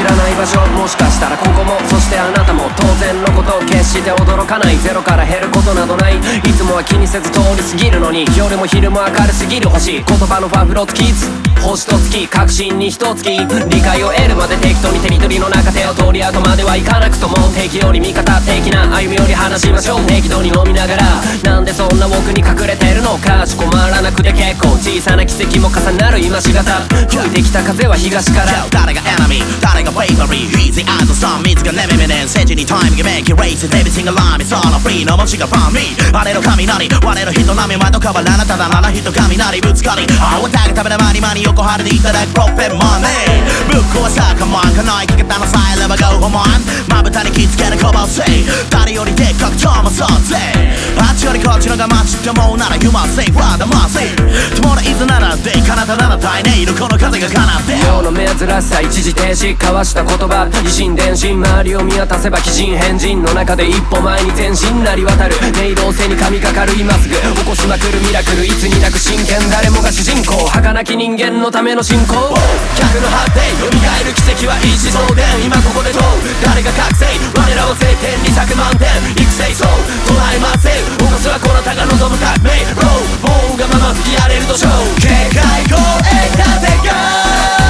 知らない場所、もしかしたらここも、そしてあなたも当然のことを決して驚かない。ゼロから減ることなどない。いつもは気にせず通り過ぎるのに、夜も昼も明るすぎる星。言葉のファフロとキッズ、星と月、確信に一月。理解を得るまで適当にテリトリーの中手を通り後まではいかなくとも、敵より味方的な歩みより話しましょう。適度に飲みながら、なんでそんな奥に隠れてるのか。困らなくて結構、小さな奇跡も重なる今しがた。吹いてきた風は東から。 誰がエナミー、誰がフェイバリー。Easy as the sun、水がネメメネン。政治にタイムがメイキーレイス。Every single line is all free の文字がファンミー。我の雷、我の人並み前と変わらなただなら人雷ぶつかり。青たが食べる間に間に横腹でいただくプロフェマネー。ぶっ壊さかまんかない生き方のサイレバゴーホマン。まぶたに気付けるコバをせい。誰よりでっかくともそうぜ。あっちよりこっちのがマジって思うなら You must say what I must say。 Tomorrow is another day。 彼方なら大ねいるこの風が奏って世の珍しさ一時停止交わした言葉。疑心伝心周りを見渡せば奇人変人の中で一歩前に前進なり渡る。迷路背に神がかる今すぐ起こしまくるミラクル。いつになく真剣誰もが主人公。儚き人間のための信仰。客の発展蘇る奇跡は一時送電。今ここで問う誰が覚醒。我らは晴天に咲く満点育成そう捉えません。起こすはこなたが望む革命。ローボーンがまま吹き荒れる土壌。警戒声風が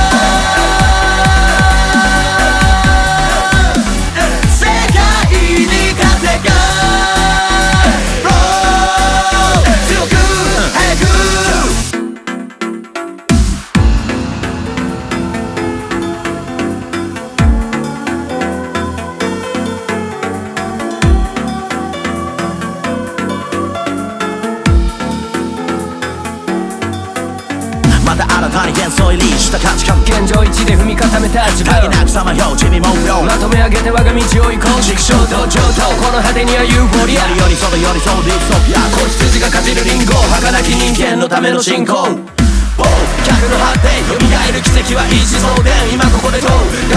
また新たに幻想入りした価値観。 現状一で踏み固めた自分。 限なくさまよう地味もよまとめ上げて我が道を行こう。畜生と上等この果てにはユーフォリア。 寄り添う寄り添うディストピア。 子羊がかじるリンゴ儚き人間のための信仰。客の発展蘇る奇跡は一時送電。今ここで問う